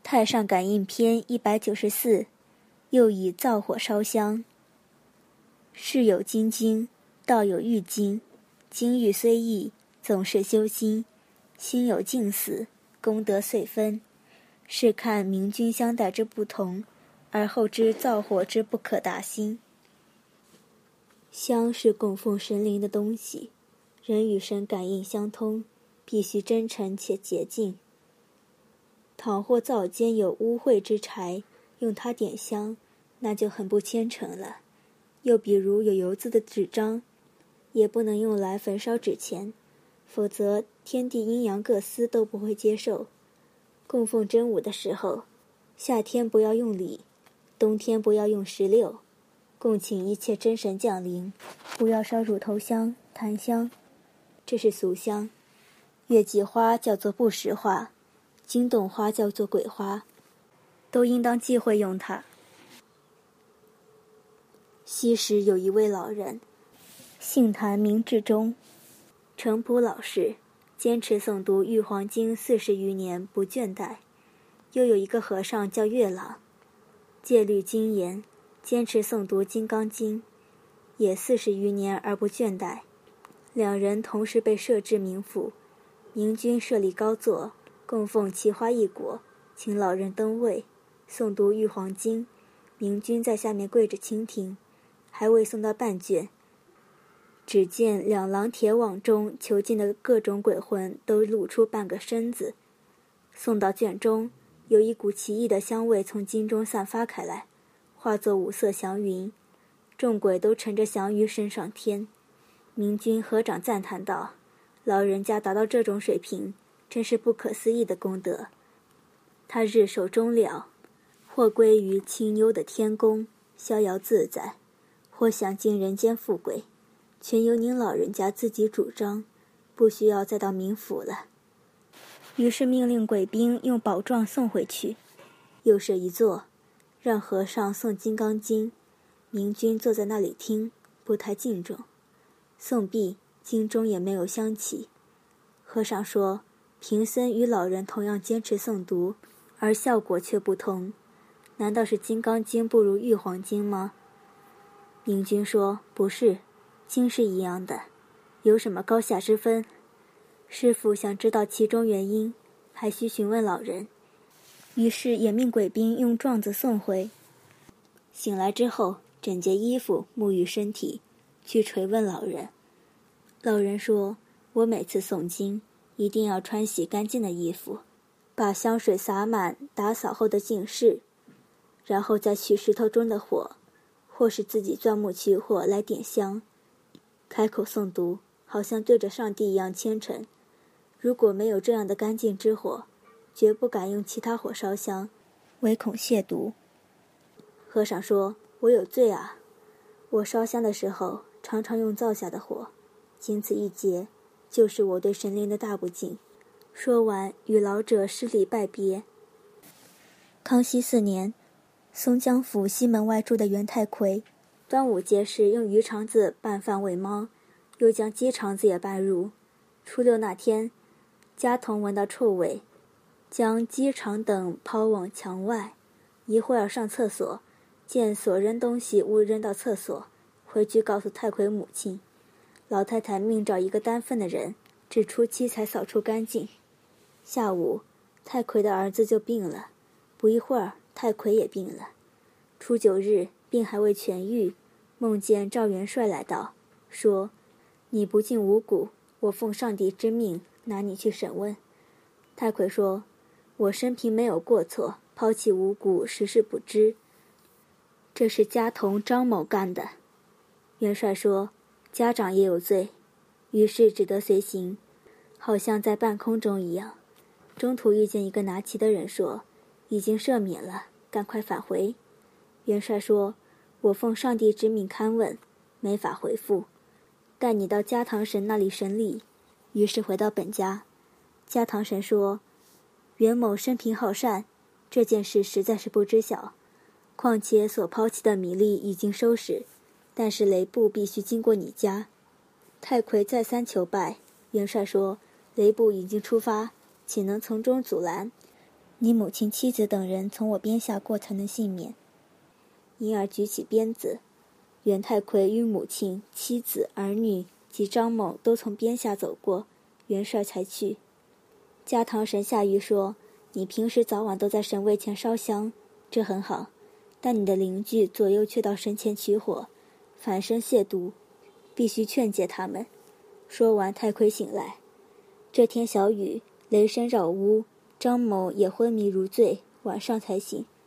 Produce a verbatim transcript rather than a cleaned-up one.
太上感应篇一百九十四，又以灶火烧香。世有精精，道有欲精，精欲虽异，总是修心。心有境死，功德遂分。是看明君相待之不同，而后知灶火之不可达心。香是供奉神灵的东西，人与神感应相通，必须真诚且洁净。倘或灶间有污秽之柴，用它点香，那就很不虔诚了。又比如有油渍的纸张，也不能用来焚烧纸钱，否则天地阴阳各司都不会接受。供奉真武的时候，夏天不要用礼，冬天不要用石榴。供请一切真神降临，不要烧乳头香、檀香，这是俗香。月季花叫做不实花，惊动花叫做鬼花，都应当忌讳用它。昔时有一位老人，姓谭名志忠，程朴老实，坚持诵读玉皇经四十余年不倦怠。又有一个和尚叫月朗，戒律精严，坚持诵读金刚经，也四十余年而不倦怠。两人同时被设置冥府，明君设立高座，供奉奇花异果，请老人登位，诵读玉皇经，明君在下面跪着倾听。还未送到半卷，只见两廊铁网中囚禁的各种鬼魂都露出半个身子。送到卷中，有一股奇异的香味从经中散发开来，化作五色祥云，众鬼都乘着祥云升上天。明君合掌赞叹道：老人家达到这种水平，真是不可思议的功德。他日寿终了，或归于清幽的天宫，逍遥自在，或享尽人间富贵，全由您老人家自己主张，不需要再到冥府了。于是命令鬼兵用宝状送回去，又设一座，让和尚诵金刚经。明君坐在那里听，不太敬重。诵毕，经中也没有香气。和尚说，贫僧与老人同样坚持诵读，而效果却不同，难道是金刚经不如玉皇经吗？明君说，不是，经是一样的，有什么高下之分？师父想知道其中原因，还需询问老人。于是也命鬼兵用状子送回。醒来之后，整洁衣服，沐浴身体，去垂问老人。老人说，我每次诵经一定要穿洗干净的衣服，把香水洒满打扫后的净室，然后再取石头中的火，或是自己钻木取火来点香，开口诵读，好像对着上帝一样虔诚。如果没有这样的干净之火，绝不敢用其他火烧香，唯恐亵渎。和尚说，我有罪啊，我烧香的时候常常用灶下的火，仅此一劫，就是我对神灵的大不敬。说完，与老者施礼拜别。康熙四年，松江府西门外住的袁太魁，端午节时用鱼肠子拌饭喂猫，又将鸡肠子也拌入。初六那天，家童闻到臭味，将鸡肠等抛往墙外。一会儿上厕所，见所扔东西误扔到厕所，回去告诉太魁母亲。老太太命找一个担粪的人，至初七才扫除干净。下午，太魁的儿子就病了，不一会儿，太魁也病了。初九日，病还未痊愈，梦见赵元帅来到，说：你不敬五谷，我奉上帝之命拿你去审问。太魁说，我生平没有过错，抛弃五谷实是不知，这是家童张某干的。元帅说，家长也有罪，于是只得随行，好像在半空中一样。中途遇见一个拿旗的人说，已经赦免了，赶快返回。元帅说，我奉上帝之命勘问，没法回复，带你到加堂神那里审理。于是回到本家，加堂神说，袁某生平好善，这件事实在是不知晓，况且所抛弃的米粒已经收拾，但是雷部必须经过你家。太魁再三求拜，元帅说，雷部已经出发，岂能从中阻拦？ 你母亲、妻子等人从我鞭下过才能幸免。因而举起鞭子，袁太奎与母亲、妻子、儿女及张某都从鞭下走过，袁帅才去。加堂神下谕说，你平时早晚都在神位前烧香，这很好，但你的邻居左右却到神前取火，反生亵渎，必须劝诫他们。说完，太奎醒来。这天小雨，雷声扰屋，张某也昏迷如醉，晚上才醒，